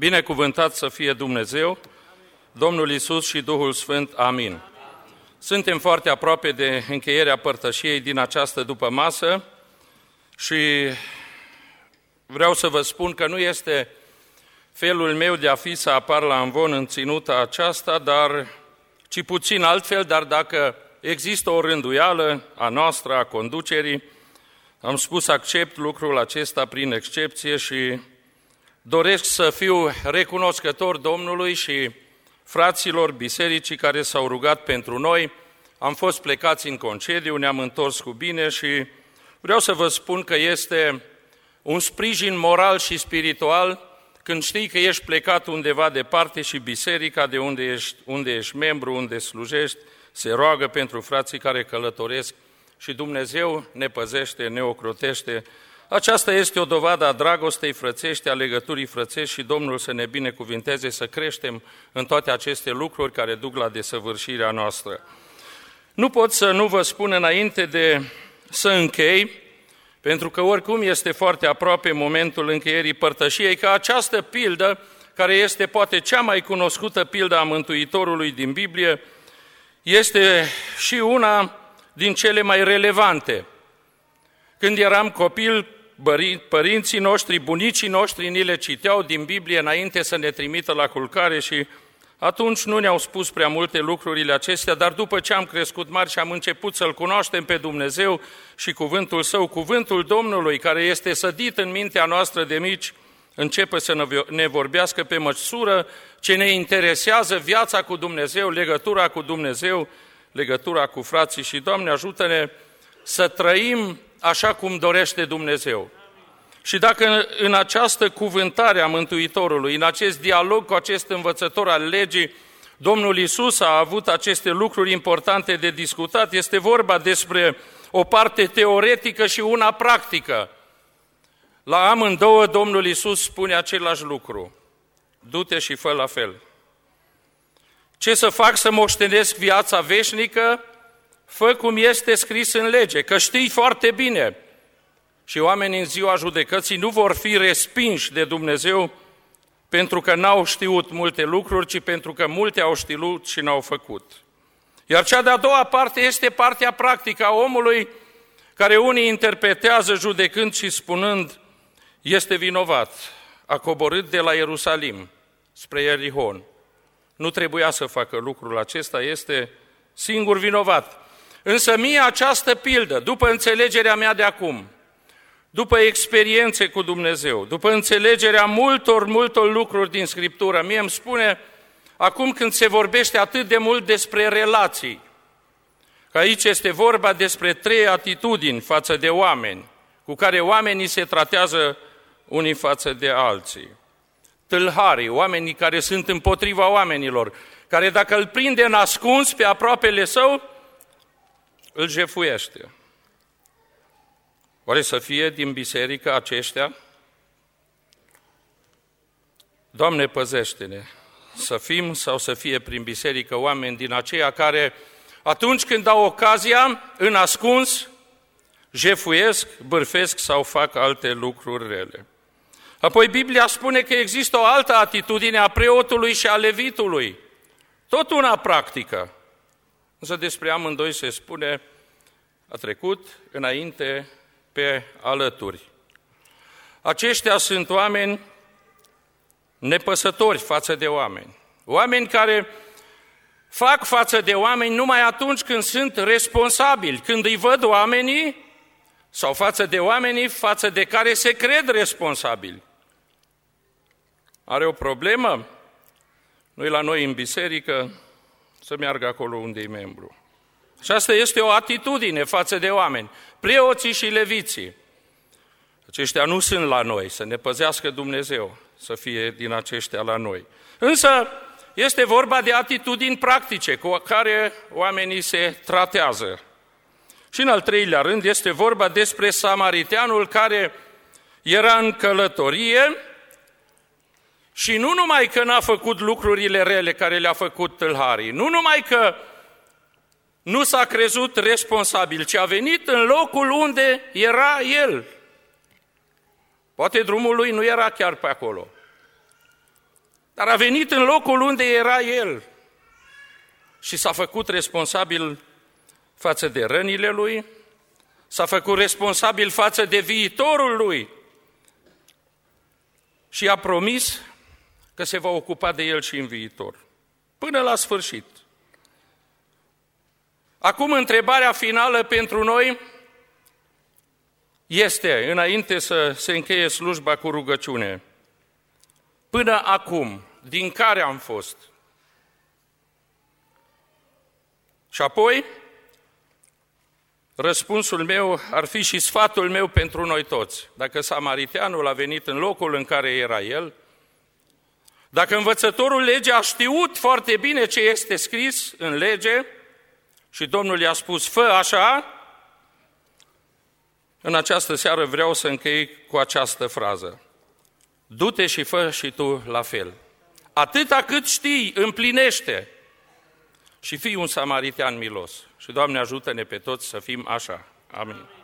Binecuvântat să fie Dumnezeu, Domnul Iisus și Duhul Sfânt. Amin. Suntem foarte aproape de încheierea părtășiei din această dupămasă și vreau să vă spun că nu este felul meu de a fi să apar la amvon în ținuta aceasta, ci puțin altfel, dar dacă există o rânduială a noastră, a conducerii, am spus accept lucrul acesta prin excepție și doresc să fiu recunoscător Domnului și fraților bisericii care s-au rugat pentru noi. Am fost plecați în concediu, ne-am întors cu bine și vreau să vă spun că este un sprijin moral și spiritual când știi că ești plecat undeva departe și biserica de unde ești membru, unde slujești, se roagă pentru frații care călătoresc și Dumnezeu ne păzește, ne ocrotește. Aceasta este o dovadă a dragostei frățești, a legăturii frățești și Domnul să ne binecuvinteze să creștem în toate aceste lucruri care duc la desăvârșirea noastră. Nu pot să nu vă spun înainte de să închei, pentru că oricum este foarte aproape momentul încheierii părtășiei, că această pildă, care este poate cea mai cunoscută pildă a Mântuitorului din Biblie, este și una din cele mai relevante. Când eram copil, părinții noștri, bunicii noștri ni le citeau din Biblie înainte să ne trimită la culcare și atunci nu ne-au spus prea multe lucrurile acestea, dar după ce am crescut mari și am început să-L cunoaștem pe Dumnezeu și cuvântul Său, cuvântul Domnului, care este sădit în mintea noastră de mici, începe să ne vorbească pe măsură ce ne interesează viața cu Dumnezeu, legătura cu Dumnezeu, legătura cu frații și, Doamne, ajută-ne să trăim așa cum dorește Dumnezeu. Și dacă în această cuvântare a Mântuitorului, în acest dialog cu acest învățător al legii, Domnul Iisus a avut aceste lucruri importante de discutat, este vorba despre o parte teoretică și una practică. La amândouă Domnul Iisus spune același lucru: du-te și fă la fel. Ce să fac să moștenesc viața veșnică? Fă cum este scris în lege, că știi foarte bine. Și oamenii în ziua judecății nu vor fi respinși de Dumnezeu pentru că n-au știut multe lucruri, ci pentru că multe au știut și n-au făcut. Iar cea de-a doua parte este partea practică a omului, care unii interpretează judecând și spunând: este vinovat, a coborât de la Ierusalim spre Ierihon. Nu trebuia să facă lucrul acesta, este singur vinovat. Însă mie această pildă, după înțelegerea mea de acum, după experiențe cu Dumnezeu, după înțelegerea multor lucruri din Scriptură, mie îmi spune, acum când se vorbește atât de mult despre relații, că aici este vorba despre 3 atitudini față de oameni, cu care oamenii se tratează unii față de alții. Tâlharii, oamenii care sunt împotriva oamenilor, care dacă îl prinde în ascuns pe aproapele său, îl jefuiește. Oare să fie din biserică aceștia? Doamne, păzește-ne să fim sau să fie prin biserică oameni din aceia care, atunci când au ocazia, în ascuns, jefuiesc, bârfesc sau fac alte lucruri rele. Apoi Biblia spune că există o altă atitudine a preotului și a levitului, tot una practică. Însă despre amândoi se spune: a trecut înainte pe alături. Aceștia sunt oameni nepăsători față de oameni. Oameni care fac față de oameni numai atunci când sunt responsabili, când îi văd oamenii sau față de oamenii față de care se cred responsabili. Are o problemă? Nu-i la noi în biserică, să meargă acolo unde e membru. Și asta este o atitudine față de oameni, preoții și leviții. Aceștia nu sunt la noi, să ne păzească Dumnezeu, să fie din aceștia la noi. Însă este vorba de atitudini practice cu care oamenii se tratează. Și în al treilea rând este vorba despre samariteanul care era în călătorie și nu numai că n-a făcut lucrurile rele care le-a făcut tâlharii, nu numai că nu s-a crezut responsabil, ci a venit în locul unde era el. Poate drumul lui nu era chiar pe acolo. Dar a venit în locul unde era el și s-a făcut responsabil față de rănile lui, s-a făcut responsabil față de viitorul lui și a promis că se va ocupa de el și în viitor, până la sfârșit. Acum, întrebarea finală pentru noi este, înainte să se încheie slujba cu rugăciune, până acum, din care am fost? Și apoi, răspunsul meu ar fi și sfatul meu pentru noi toți. Dacă samariteanul a venit în locul în care era el, dacă învățătorul legii a știut foarte bine ce este scris în lege și Domnul i-a spus, fă așa, în această seară vreau să închei cu această frază. Du-te și fă și tu la fel. Atâta cât știi, împlinește și fii un samaritean milos. Și Doamne ajută-ne pe toți să fim așa. Amin.